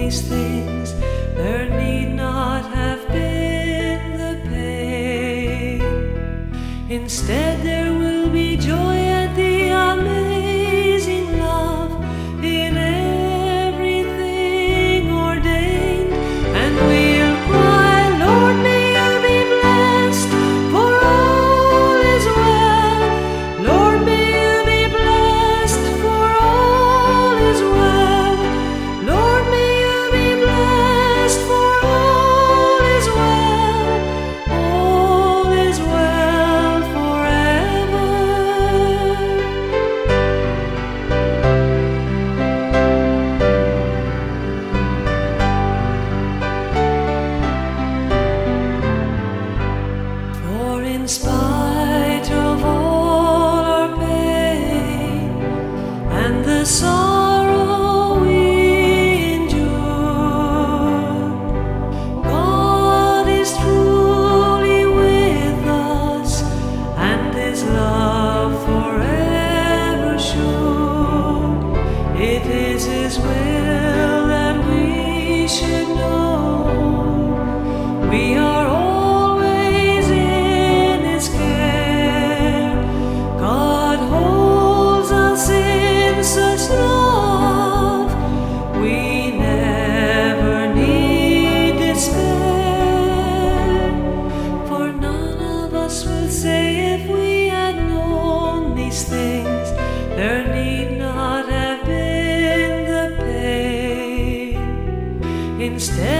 these things, there need not have been the pain. Instead, there will be joy at the amazing love in everything ordained, and we'll cry, Lord, may you be blessed, for all is well. Lord, may you be blessed, for all is well. Lord, may you be blessed, for all is well. All is well forever. For in spite of all our pain and the sorrow we endure, God is truly with us, and His love forever sure. It is His will that we should know we are always in His care. God holds us in such love, we never need despair. For none of us will say, if we had known these things, there need not have been the pain. Instead,